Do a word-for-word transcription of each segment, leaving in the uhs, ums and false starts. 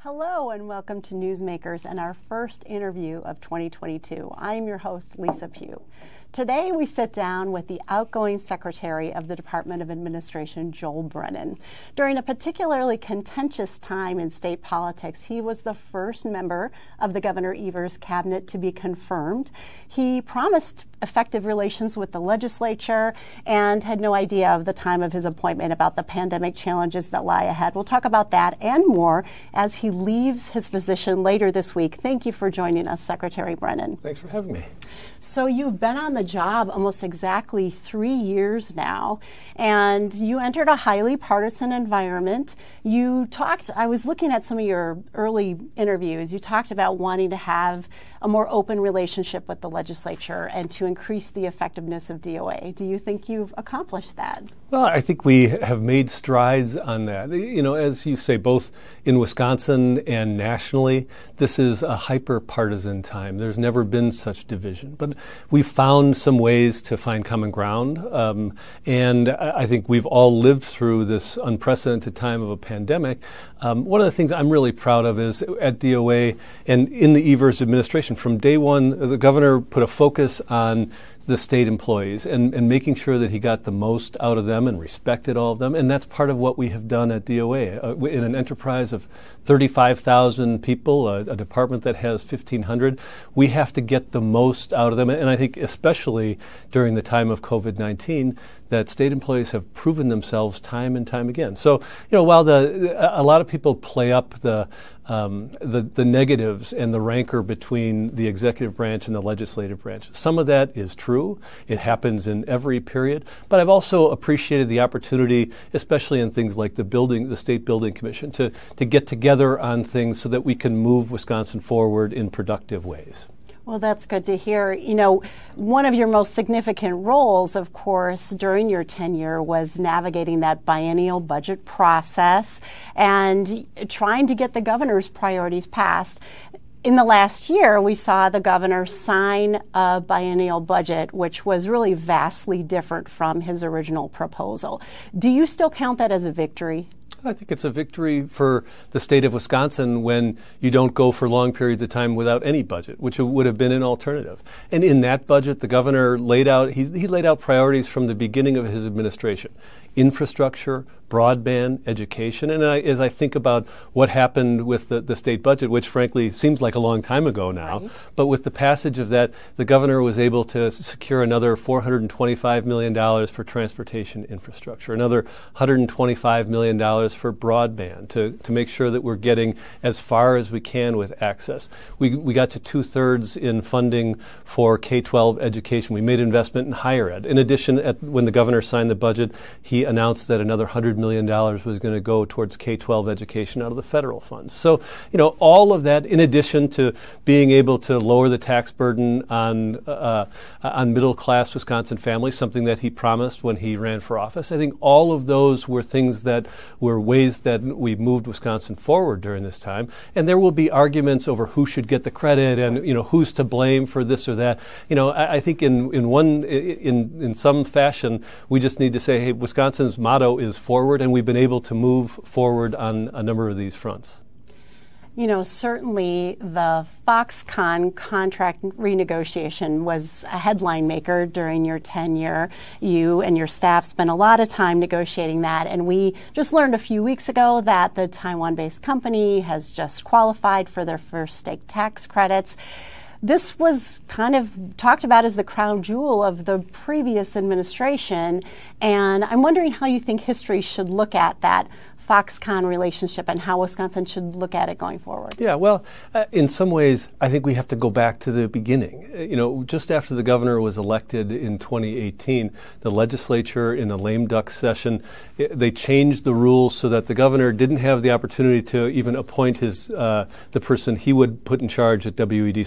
Hello and welcome to Newsmakers and our first interview of twenty twenty-two. I'm your host, Lisa Pugh. Today we sit down with the outgoing Secretary of the Department of Administration, Joel Brennan. During a particularly contentious time in state politics, he was the first member of the Governor Evers' cabinet to be confirmed. He promised effective relations with the legislature and had no idea of the time of his appointment about the pandemic challenges that lie ahead. We'll talk about that and more as he leaves his position later this week. Thank you for joining us, Secretary Brennan. Thanks for having me. So you've been on the job almost exactly three years now, and you entered a highly partisan environment. You talked, I was looking at some of your early interviews, you talked about wanting to have a more open relationship with the legislature and to increase the effectiveness of D O A. Do you think you've accomplished that? Well, I think we have made strides on that. You know, as you say, both in Wisconsin and nationally, this is a hyper-partisan time. There's never been such division. But we've found some ways to find common ground. Um, and I think we've all lived through this unprecedented time of a pandemic. Um, one of the things I'm really proud of is at D O A and in the Evers administration, from day one, the governor put a focus on the state employees and, and making sure that he got the most out of them and respected all of them. And that's part of what we have done at D O A. Uh, in an enterprise of thirty-five thousand people, a, a department that has fifteen hundred, we have to get the most out of them. And I think especially during the time of COVID nineteen, that state employees have proven themselves time and time again. So, you know, while the a lot of people play up the Um, the, the negatives and the rancor between the executive branch and the legislative branch. Some of that is true. It happens in every period. But I've also appreciated the opportunity, especially in things like the building, the State Building Commission, to, to get together on things so that we can move Wisconsin forward in productive ways. Well, that's good to hear. You know, one of your most significant roles, of course, during your tenure was navigating that biennial budget process and trying to get the governor's priorities passed. In the last year, we saw the governor sign a biennial budget, which was really vastly different from his original proposal. Do you still count that as a victory? I think it's a victory for the state of Wisconsin when you don't go for long periods of time without any budget, which would have been an alternative. And in that budget, the governor laid out, he, he laid out priorities from the beginning of his administration. Infrastructure, broadband, education. And I, as I think about what happened with the, the state budget, which frankly seems like a long time ago now, right. But with the passage of that, the governor was able to secure another four hundred twenty-five million dollars for transportation infrastructure, another one hundred twenty-five million dollars for broadband to, to make sure that we're getting as far as we can with access. We, we got to two-thirds in funding for K twelve education. We made investment in higher ed. In addition, at, when the governor signed the budget, he announced that another one hundred million dollars was going to go towards K twelve education out of the federal funds. So, you know, all of that, in addition to being able to lower the tax burden on uh, on middle-class Wisconsin families, something that he promised when he ran for office, I think all of those were things that were ways that we moved Wisconsin forward during this time. And there will be arguments over who should get the credit and, you know, who's to blame for this or that. You know, I, I think in, in one, in, in some fashion, we just need to say, hey, Wisconsin's motto is forward, and we've been able to move forward on a number of these fronts. You know, certainly the Foxconn contract renegotiation was a headline maker during your tenure. You and your staff spent a lot of time negotiating that, and we just learned a few weeks ago that the Taiwan-based company has just qualified for their first state tax credits. This was kind of talked about as the crown jewel of the previous administration, and I'm wondering how you think history should look at that Foxconn relationship and how Wisconsin should look at it going forward. Yeah, well, uh, in some ways, I think we have to go back to the beginning. Uh, you know, just after the governor was elected in twenty eighteen, the legislature, in a lame duck session, it, they changed the rules so that the governor didn't have the opportunity to even appoint his uh, the person he would put in charge at W E D C for the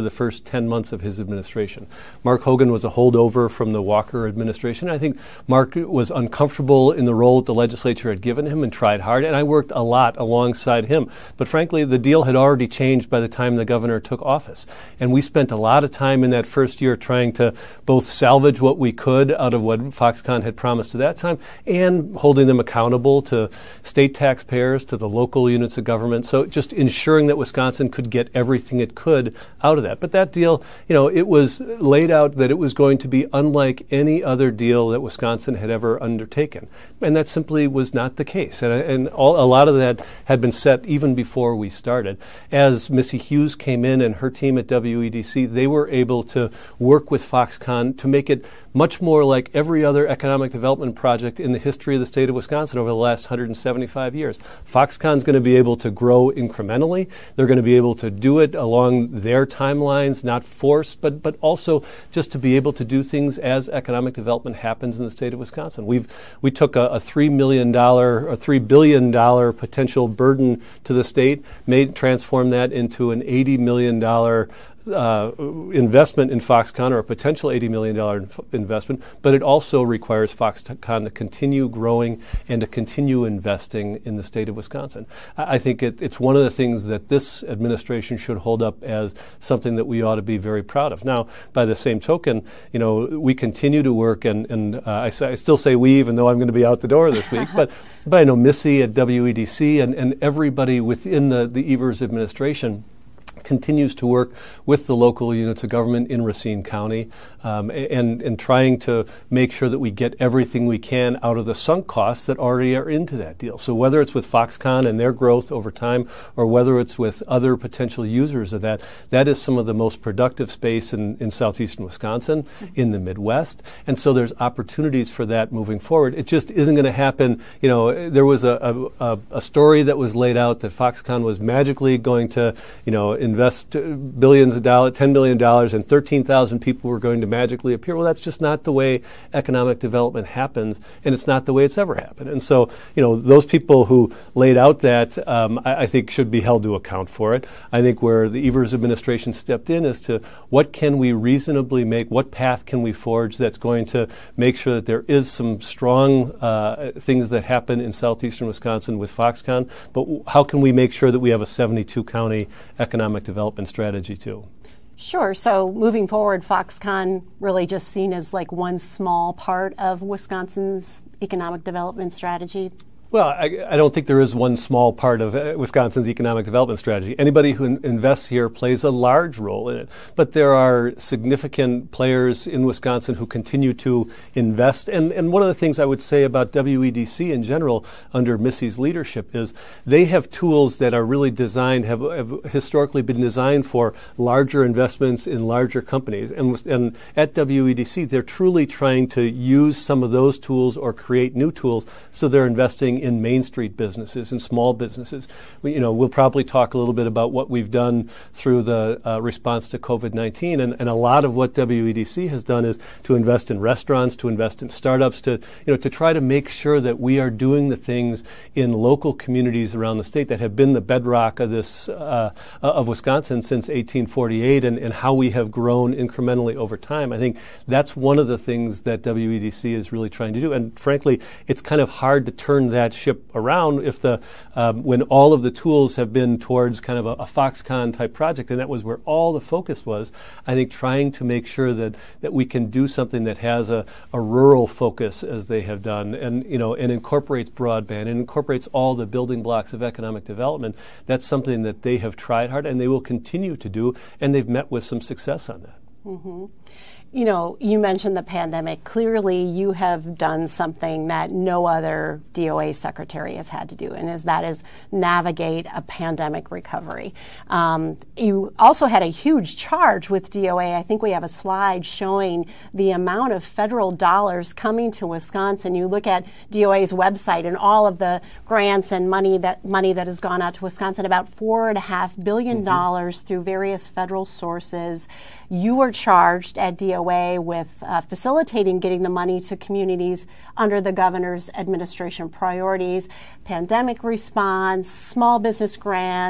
the first ten months of his administration. Mark Hogan was a holdover from the Walker administration. I think Mark was uncomfortable in the role that the legislature had given him and tried hard, and I worked a lot alongside him. But frankly, the deal had already changed by the time the governor took office. And we spent a lot of time in that first year trying to both salvage what we could out of what Foxconn had promised at that time and holding them accountable to state taxpayers, to the local units of government. So just ensuring that Wisconsin could get everything it could out of that. But that deal, you know, it was laid out that it was going to be unlike any other deal that Wisconsin had ever undertaken. And that simply was not the case. And, and all, a lot of that had been set even before we started. As Missy Hughes came in and her team at W E D C, they were able to work with Foxconn to make it much more like every other economic development project in the history of the state of Wisconsin over the last one hundred seventy-five years. Foxconn's going to be able to grow incrementally. They're going to be able to do it along their timelines, not forced, but but also just to be able to do things as economic development happens in the state of Wisconsin. We've we took a, a three million dollar, a three billion dollar potential burden to the state, made transform that into an eighty million dollar Uh, investment in Foxconn, or a potential eighty million dollars inf- investment, but it also requires Foxconn to continue growing and to continue investing in the state of Wisconsin. I, I think it, it's one of the things that this administration should hold up as something that we ought to be very proud of. Now, by the same token, you know, we continue to work, and, and uh, I, say, I still say we, even though I'm going to be out the door this week, but, but I know Missy at W E D C and, and everybody within the, the Evers administration continues to work with the local units of government in Racine County um, and, and trying to make sure that we get everything we can out of the sunk costs that already are into that deal. So whether it's with Foxconn and their growth over time, or whether it's with other potential users of that, that is some of the most productive space in, in southeastern Wisconsin, in the Midwest. And so there's opportunities for that moving forward. It just isn't going to happen. You know, there was a, a, a story that was laid out that Foxconn was magically going to, you know, invest billions of dollars, ten billion dollars, and thirteen thousand people were going to magically appear. Well, that's just not the way economic development happens, and it's not the way it's ever happened. And so, you know, those people who laid out that, um, I, I think, should be held to account for it. I think where the Evers administration stepped in is to what can we reasonably make, what path can we forge that's going to make sure that there is some strong uh, things that happen in southeastern Wisconsin with Foxconn, but how can we make sure that we have a seventy-two county economic development strategy too? Sure. So moving forward, Foxconn really just seen as like one small part of Wisconsin's economic development strategy? Well, I, I don't think there is one small part of uh, Wisconsin's economic development strategy. Anybody who in- invests here plays a large role in it. But there are significant players in Wisconsin who continue to invest. And, and one of the things I would say about W E D C in general under Missy's leadership is they have tools that are really designed, have, have historically been designed for larger investments in larger companies. And, and at W E D C, they're truly trying to use some of those tools or create new tools, so they're investing in Main Street businesses and small businesses. We, you know, we'll probably talk a little bit about what we've done through the uh, response to COVID nineteen, and, and a lot of what W E D C has done is to invest in restaurants, to invest in startups, to you know, to try to make sure that we are doing the things in local communities around the state that have been the bedrock of this uh, of Wisconsin since eighteen forty-eight, and, and how we have grown incrementally over time. I think that's one of the things that W E D C is really trying to do, and frankly, it's kind of hard to turn that ship around if the um, when all of the tools have been towards kind of a, a Foxconn type project, and that was where all the focus was. I think trying to make sure that that we can do something that has a, a rural focus, as they have done, and you know, and incorporates broadband and incorporates all the building blocks of economic development. That's something that they have tried hard, and they will continue to do, and they've met with some success on that. Mm-hmm. You know, you mentioned the pandemic. Clearly, you have done something that no other D O A secretary has had to do, and is that is navigate a pandemic recovery. Um, you also had a huge charge with D O A. I think we have a slide showing the amount of federal dollars coming to Wisconsin. You look at D O A's website and all of the grants and money that money that has gone out to Wisconsin, about four and a half billion dollars mm-hmm. through various federal sources. You were charged at D O A with uh, facilitating getting the money to communities under the governor's administration priorities: pandemic response, small business grants,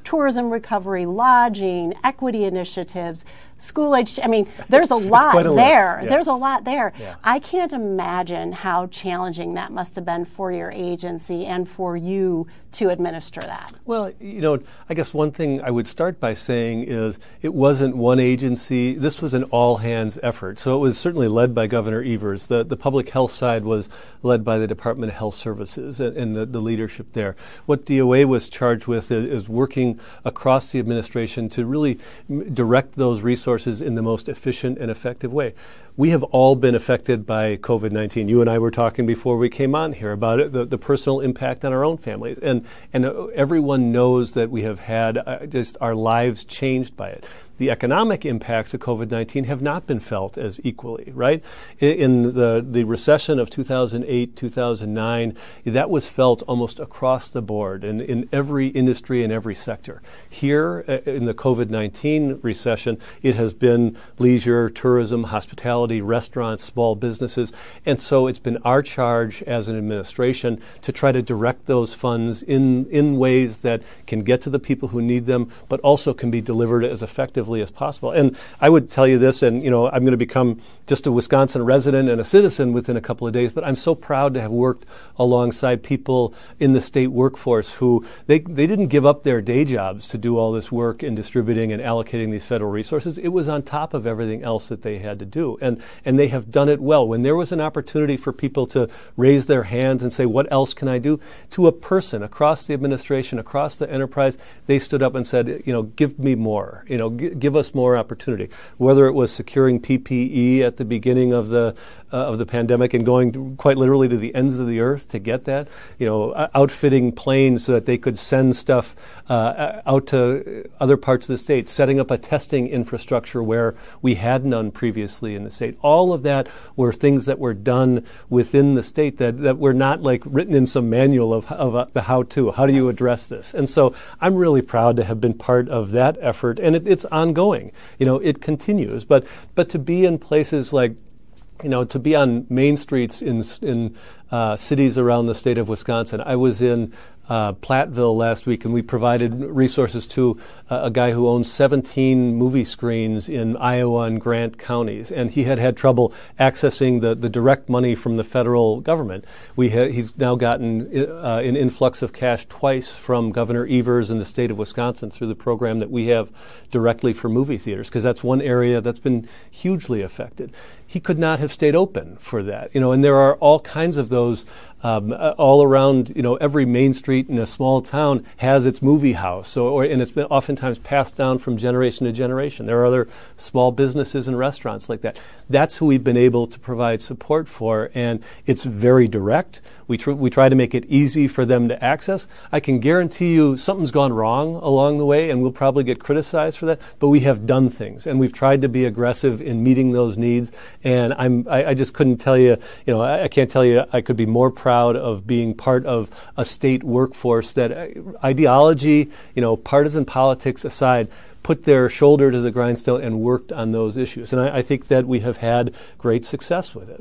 tourism recovery, lodging, equity initiatives, school age. I mean, there's a lot a there. Yes. There's a lot there. Yeah. I can't imagine how challenging that must have been for your agency and for you to administer that. Well, you know, I guess one thing I would start by saying is it wasn't one agency. This was an all-hands effort. So it was certainly led by Governor Evers. The the public health side was led by the Department of Health Services and, and the, the leadership there. What D O A was charged with is, is working across the administration to really m- direct those resources in the most efficient and effective way. We have all been affected by COVID nineteen. You and I were talking before we came on here about it, the, the personal impact on our own families. And, and uh, everyone knows that we have had uh, just our lives changed by it. The economic impacts of COVID nineteen have not been felt as equally, right? In, in the, the recession of two thousand eight, two thousand nine, that was felt almost across the board in, in every industry and every sector. Here, uh, in the COVID nineteen recession, it has been leisure, tourism, hospitality, restaurants, small businesses. And so it's been our charge as an administration to try to direct those funds in, in ways that can get to the people who need them, but also can be delivered as effectively as possible. And I would tell you this, and you know, I'm going to become just a Wisconsin resident and a citizen within a couple of days, but I'm so proud to have worked alongside people in the state workforce who they, they didn't give up their day jobs to do all this work in distributing and allocating these federal resources. It was on top of everything else that they had to do. And, and they have done it well. When there was an opportunity for people to raise their hands and say, what else can I do? To a person across the administration, across the enterprise, they stood up and said, you know, give me more, you know, g- give us more opportunity. Whether it was securing P P E at the beginning of the uh, of the pandemic and going to, quite literally to the ends of the earth to get that, you know, outfitting planes so that they could send stuff uh, out to other parts of the state, setting up a testing infrastructure where we had none previously in the state. All of that were things that were done within the state that, that were not like written in some manual of, of uh, the how-to. How do you address this? And so I'm really proud to have been part of that effort, and it, it's ongoing. You know, it continues. But but to be in places like, you know, to be on main streets in in uh, cities around the state of Wisconsin. I was in uh, Platteville last week, and we provided resources to uh, a guy who owns seventeen movie screens in Iowa and Grant counties, and he had had trouble accessing the, the direct money from the federal government. We ha- he's now gotten uh, an influx of cash twice from Governor Evers in the state of Wisconsin through the program that we have directly for movie theaters, because that's one area that's been hugely affected. He could not have stayed open for that, you know, and there are all kinds of those um, all around. You know, every main street in a small town has its movie house, or, or and it's been oftentimes passed down from generation to generation. There are other small businesses and restaurants like that. That's who we've been able to provide support for, and it's very direct. We tr- we try to make it easy for them to access. I can guarantee you something's gone wrong along the way, and we'll probably get criticized for that, but we have done things, and we've tried to be aggressive in meeting those needs. And I'm, I, I just couldn't tell you, you know, I, I can't tell you I could be more proud of being part of a state workforce that uh, ideology, you know, partisan politics aside, put their shoulder to the grindstone and worked on those issues. And I, I think that we have had great success with it.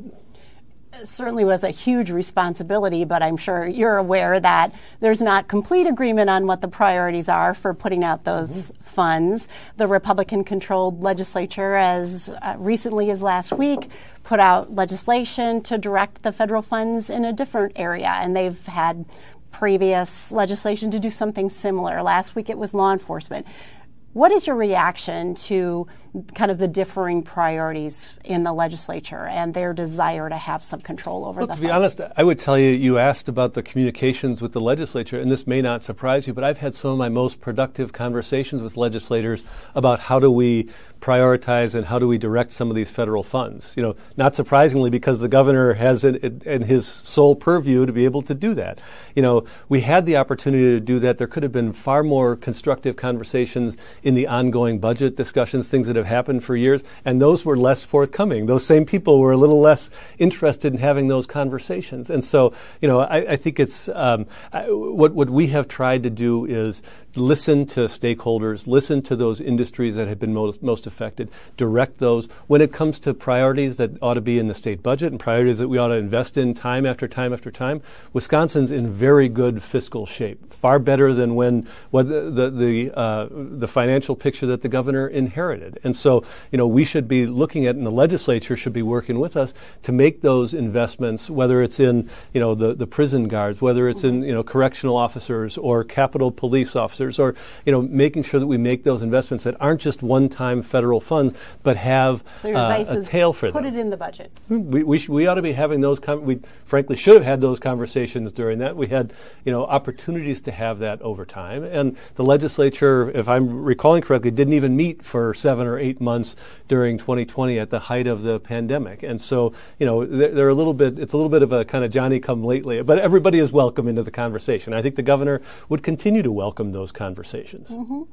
It certainly was a huge responsibility, but I'm sure you're aware that there's not complete agreement on what the priorities are for putting out those mm-hmm. funds. The Republican-controlled legislature, as uh, recently as last week, put out legislation to direct the federal funds in a different area, and they've had previous legislation to do something similar. Last week it was law enforcement. What is your reaction to kind of the differing priorities in the legislature and their desire to have some control over well, the to funds? be honest, I would tell you, you asked about the communications with the legislature, and this may not surprise you, but I've had some of my most productive conversations with legislators about how do we prioritize and how do we direct some of these federal funds. You know, not surprisingly, because the governor has it in his sole purview to be able to do that. You know, we had the opportunity to do that. There could have been far more constructive conversations in the ongoing budget discussions, things that have happened for years, and those were less forthcoming. Those same people were a little less interested in having those conversations. And so, you know, I, I think it's um, I, what what we have tried to do is listen to stakeholders, listen to those industries that have been most, most affected, direct those. When it comes to priorities that ought to be in the state budget and priorities that we ought to invest in time after time after time, Wisconsin's in very good fiscal shape, far better than when what the the the, uh, the financial picture that the governor inherited. And so, you know, we should be looking at, and the legislature should be working with us to make those investments, whether it's in, you know, the, the prison guards, whether it's in, you know, correctional officers or Capitol Police officers, or, you know, making sure that we make those investments that aren't just one-time federal funds, but have so your uh, advice a is tail for put them. it in the budget. We we, sh- we ought to be having those. Com- we frankly should have had those conversations during that. We had, you know, opportunities to have that over time, and the legislature, if I'm recalling correctly, didn't even meet for seven or eight months during twenty twenty at the height of the pandemic. And so, you know, they're, they're a little bit. It's a little bit of a kind of Johnny come lately, but everybody is welcome into the conversation. I think the governor would continue to welcome those conversations. Mm-hmm.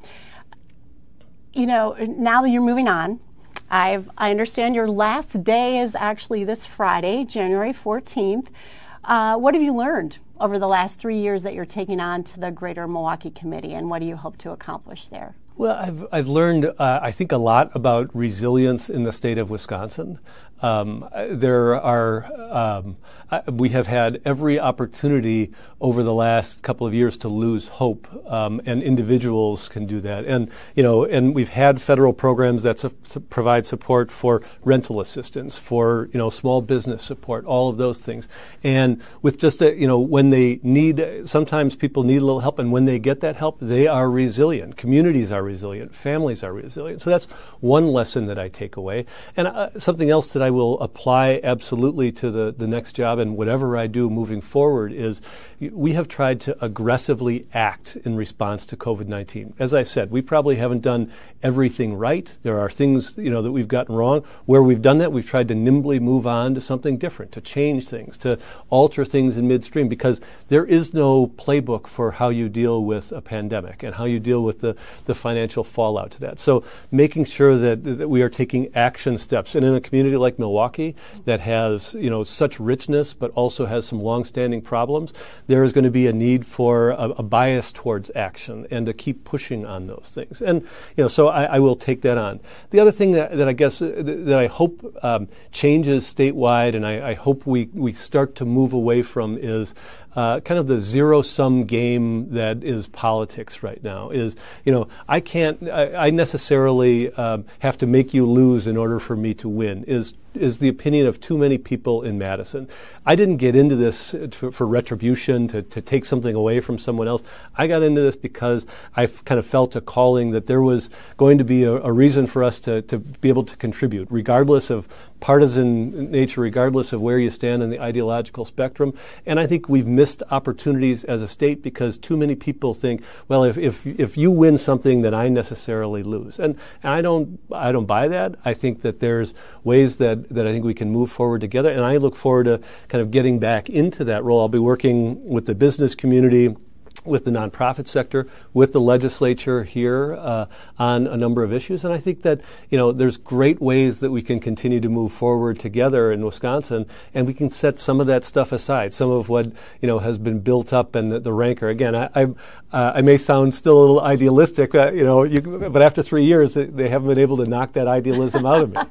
You know, now that you're moving on, I've, I understand your last day is actually this Friday, January fourteenth. Uh, what have you learned over the last three years that you're taking on to the Greater Milwaukee Committee, and what do you hope to accomplish there? Well, I've, I've learned, uh, I think, a lot about resilience in the state of Wisconsin. Um, there are, um, we have had every opportunity over the last couple of years to lose hope, um, and individuals can do that. And, you know, and we've had federal programs that su- su- provide support for rental assistance, for, you know, small business support, all of those things. And with just, a, you know, when they need, sometimes people need a little help, and when they get that help, they are resilient. Communities are resilient. Families are resilient. So that's one lesson that I take away. And uh, something else that I will apply absolutely to the, the next job and whatever I do moving forward is we have tried to aggressively act in response to COVID nineteen. As I said, we probably haven't done everything right. There are things, you know, that we've gotten wrong. Where we've done that, we've tried to nimbly move on to something different, to change things, to alter things in midstream, because there is no playbook for how you deal with a pandemic and how you deal with the, the financial fallout to that. So making sure that, that we are taking action steps. And in a community like Milwaukee that has, you know, such richness but also has some longstanding problems, there is going to be a need for a, a bias towards action and to keep pushing on those things. And, you know, so I, I will take that on. The other thing that, that I guess uh, that I hope um, changes statewide, and I, I hope we, we start to move away from, is Uh, kind of the zero-sum game that is politics right now. Is, you know, I can't, I, I necessarily um, have to make you lose in order for me to win, is is the opinion of too many people in Madison. I didn't get into this to, for retribution, to, to take something away from someone else. I got into this because I kind of felt a calling that there was going to be a, a reason for us to, to be able to contribute, regardless of partisan nature, regardless of where you stand in the ideological spectrum. And I think we've missed opportunities as a state because too many people think, well, if if, if you win something, then I necessarily lose. And, and I don't I don't buy that. I think that there's ways that, that I think we can move forward together. And I look forward to kind of getting back into that role. I'll be working with the business community, with the nonprofit sector, with the legislature here uh, on a number of issues. And I think that, you know, there's great ways that we can continue to move forward together in Wisconsin, and we can set some of that stuff aside, some of what, you know, has been built up and the, the rancor. Again, I I, uh, I may sound still a little idealistic, uh, you know, you, but after three years, they haven't been able to knock that idealism out of me.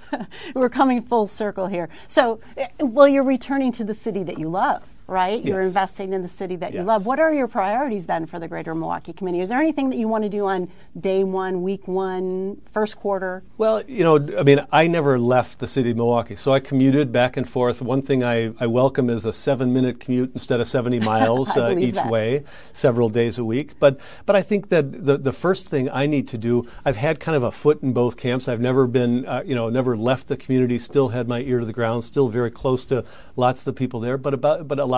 We're coming full circle here. So, well, you're returning to the city that you love, right? You're Yes. investing in the city that Yes. you love. What are your priorities then for the Greater Milwaukee Committee? Is there anything that you want to do on day one, week one, first quarter? Well, you know, I mean, I never left the city of Milwaukee, so I commuted back and forth. One thing I, I welcome is a seven-minute commute instead of seventy miles uh, each that. way, several days a week. But but I think that the the first thing I need to do, I've had kind of a foot in both camps. I've never been, uh, you know, never left the community. Still had my ear to the ground. Still very close to lots of the people there. But about but a lot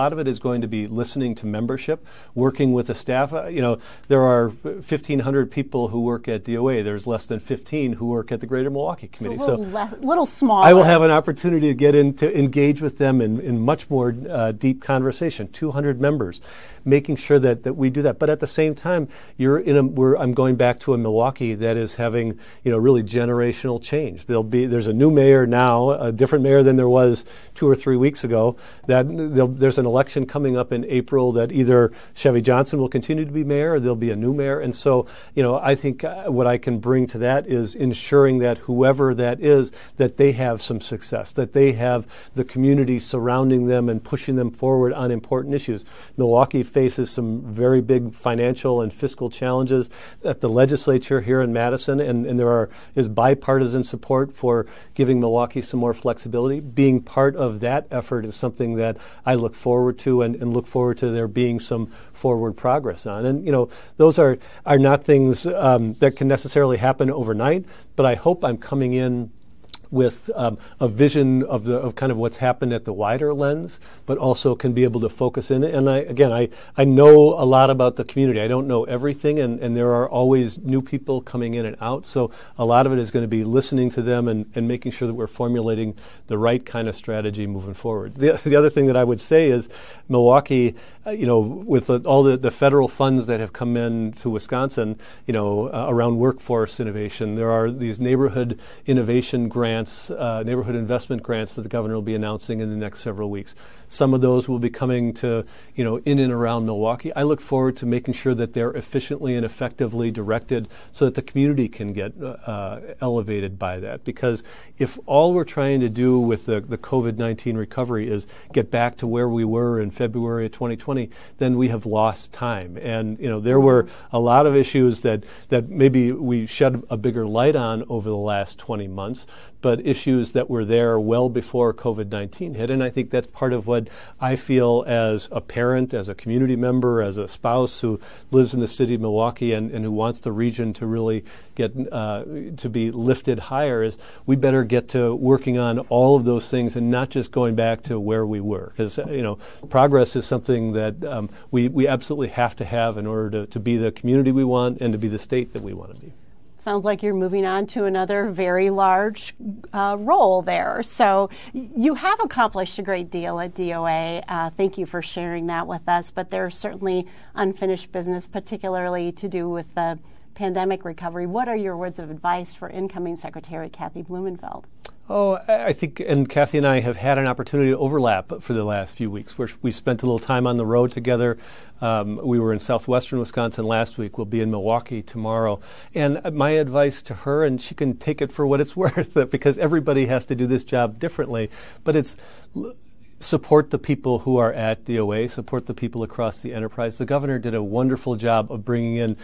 lot of it is going to be listening to membership, working with the staff. Uh, you know, there are fifteen hundred people who work at D O A. There's less than fifteen who work at the Greater Milwaukee Committee. It's a little, so le- little smaller. I will have an opportunity to get in to engage with them in, in much more uh, deep conversation. two hundred members, making sure that, that we do that. But at the same time, you're in a, we're, I'm going back to a Milwaukee that is having, you know, really generational change. There'll be there's a new mayor now, a different mayor than there was two or three weeks ago. That there's an election coming up in April that either Chevy Johnson will continue to be mayor or there'll be a new mayor. And so, you know, I think uh, what I can bring to that is ensuring that whoever that is, that they have some success, that they have the community surrounding them and pushing them forward on important issues. Milwaukee faces some very big financial and fiscal challenges at the legislature here in Madison, and, and there are is bipartisan support for giving Milwaukee some more flexibility. Being part of that effort is something that I look forward to and, and look forward to there being some forward progress on. And, you know, those are, are not things um, that can necessarily happen overnight, but I hope I'm coming in with um, a vision of the of kind of what's happened at the wider lens, but also can be able to focus in it. And I, again, I, I know a lot about the community. I don't know everything, and, and there are always new people coming in and out. So a lot of it is going to be listening to them and, and making sure that we're formulating the right kind of strategy moving forward. The, the other thing that I would say is Milwaukee, uh, you know, with the, all the, the federal funds that have come in to Wisconsin, you know, uh, around workforce innovation, there are these neighborhood innovation grants Uh, neighborhood investment grants that the governor will be announcing in the next several weeks. Some of those will be coming to, you know, in and around Milwaukee. I look forward to making sure that they're efficiently and effectively directed so that the community can get uh, elevated by that. Because if all we're trying to do with the, the COVID nineteen recovery is get back to where we were in February of twenty twenty, then we have lost time. And, you know, there were a lot of issues that, that maybe we shed a bigger light on over the last twenty months, but issues that were there well before COVID nineteen hit. And I think that's part of what I feel as a parent, as a community member, as a spouse who lives in the city of Milwaukee and, and who wants the region to really get uh, to be lifted higher, is we better get to working on all of those things and not just going back to where we were. Because, you know, progress is something that um, we, we absolutely have to have in order to, to be the community we want and to be the state that we want to be. Sounds like you're moving on to another very large uh, role there. So you have accomplished a great deal at D O A. Uh, thank you for sharing that with us. But there's certainly unfinished business, particularly to do with the pandemic recovery. What are your words of advice for incoming Secretary Kathy Blumenfeld? Oh, I think, and Kathy and I have had an opportunity to overlap for the last few weeks. We're, we spent a little time on the road together. Um, we were in southwestern Wisconsin last week. We'll be in Milwaukee tomorrow. And my advice to her, and she can take it for what it's worth, because everybody has to do this job differently, but it's l- support the people who are at D O A, support the people across the enterprise. The governor did a wonderful job of bringing in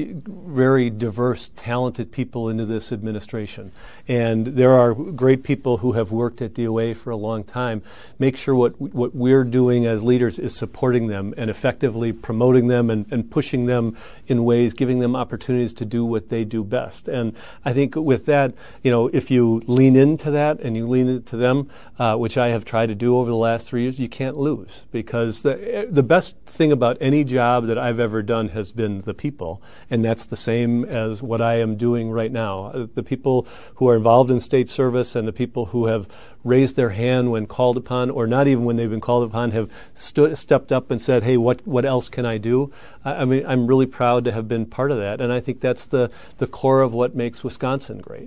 very diverse, talented people into this administration. And there are great people who have worked at D O A for a long time. Make sure what what we're doing as leaders is supporting them and effectively promoting them and, and pushing them in ways, giving them opportunities to do what they do best. And I think with that, you know, if you lean into that and you lean into them, uh, which I have tried to do over the last last three years, you can't lose, because the the best thing about any job that I've ever done has been the people, and that's the same as what I am doing right now. Uh, the people who are involved in state service and the people who have raised their hand when called upon, or not even when they've been called upon, have stood, stepped up and said, hey, what, what else can I do? I, I mean, I'm really proud to have been part of that, and I think that's the, the core of what makes Wisconsin great.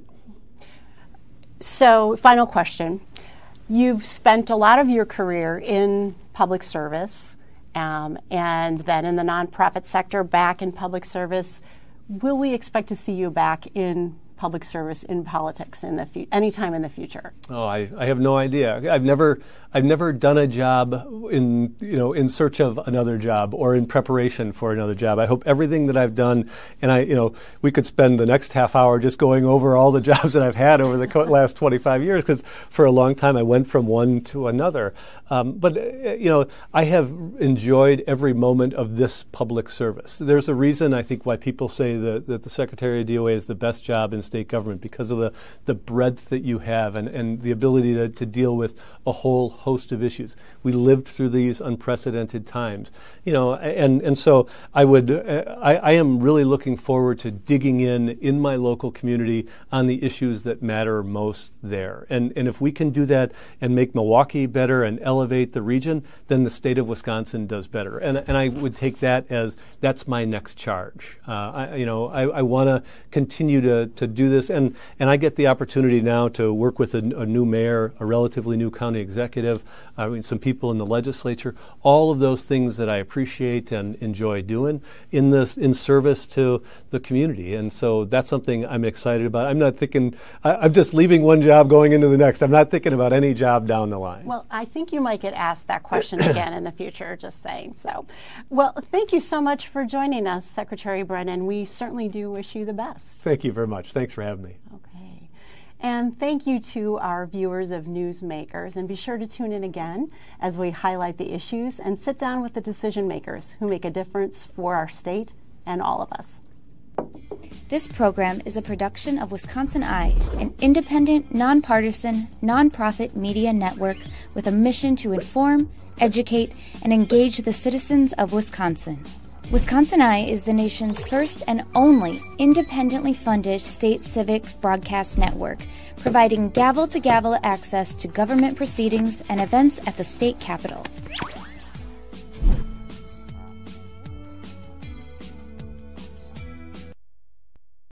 So, final question. You've spent a lot of your career in public service, um, and then in the nonprofit sector, back in public service. Will we expect to see you back in public service, in politics, in the fu- anytime in the future? Oh, I, I have no idea. I've never I've never done a job in you know in search of another job or in preparation for another job. I hope everything that I've done, and I you know we could spend the next half hour just going over all the jobs that I've had over the co- last twenty-five years, because for a long time I went from one to another. Um, but uh, you know I have enjoyed every moment of this public service. There's a reason, I think, why people say that, that the Secretary of D O A is the best job in state government because of the, the breadth that you have and, and the ability to, to deal with a whole host of issues. We lived through these unprecedented times, you know, and, and so I would, uh, I, I am really looking forward to digging in in my local community on the issues that matter most there. And, and if we can do that and make Milwaukee better and elevate the region, then the state of Wisconsin does better. And, and I would take that as that's my next charge. Uh, I, you know, I, I want to continue to to do this, and, and I get the opportunity now to work with a, a new mayor, a relatively new county executive, I mean, some people in the legislature, all of those things that I appreciate and enjoy doing in this in service to the community. And so that's something I'm excited about. I'm not thinking, I, I'm just leaving one job going into the next. I'm not thinking about any job down the line. Well, I think you might get asked that question again in the future, just saying. So, well, thank you so much for joining us, Secretary Brennan. We certainly do wish you the best. Thank you very much. Thanks for having me. Okay. And thank you to our viewers of Newsmakers, and be sure to tune in again as we highlight the issues and sit down with the decision makers who make a difference for our state and all of us. This program is a production of Wisconsin Eye, an independent, nonpartisan, nonprofit media network with a mission to inform, educate, and engage the citizens of Wisconsin. Wisconsin Eye is the nation's first and only independently funded state civics broadcast network, providing gavel-to-gavel access to government proceedings and events at the state capitol.